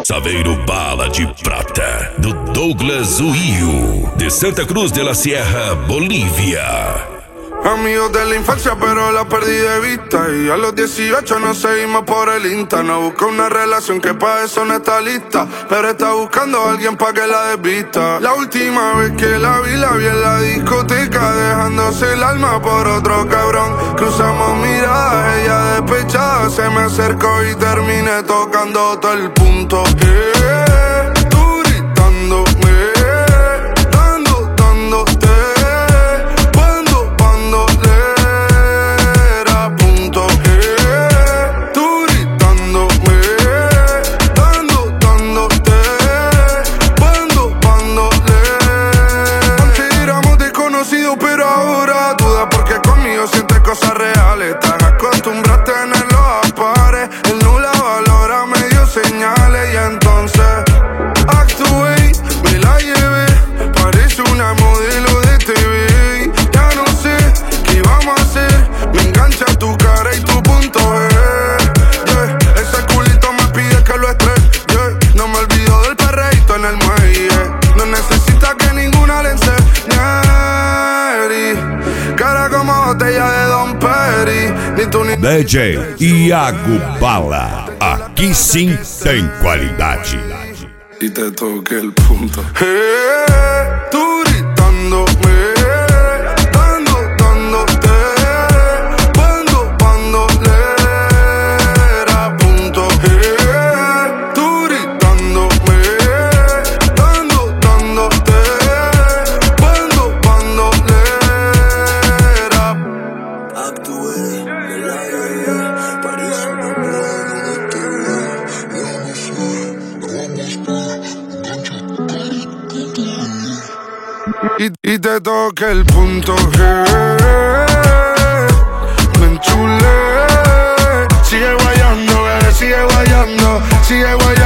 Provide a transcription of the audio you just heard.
Saveiro Bala de Prata, do Douglas Uio, de Santa Cruz de la Sierra, Bolivia. Amigos de la infancia pero la perdí de vista. Y a los 18 nos seguimos por el Insta. No busca una relación que pa' eso no está lista, pero está buscando a alguien pa' que la desvista. La última vez que la vi en la discoteca, dejándose el alma por otro cabrón. Cruzamos miradas, ella despechada se me acercó y terminé tocando todo el punto. Tú gritándome, dándote. Pero ahora duda porque conmigo sientes cosas reales. Te acostumbraste a tenerlo a pares. Él no la valora, me dio señales. Y entonces actué, me la llevé. Parece una modelo de TV. Ya no sé qué vamos a hacer. Me engancha tu cara y tu punto G. Ese culito me pide que lo estrelle. No me olvido del perreíto en el muelle. No necesita que ninguna le enseñe. Cara como botella de Don Perry. Ni tú ni DJ Iago Bala. Aqui sim tem qualidade. Y te toqué el punto. Tú gritándome, dándote. Cuando era punto. Tú gritándome, dándote. Cuando actué, me la llevé, parece una modelo de TV. Y te toqué el punto G. Me enchulé. Sigue guayando, bebé, sigue guayando.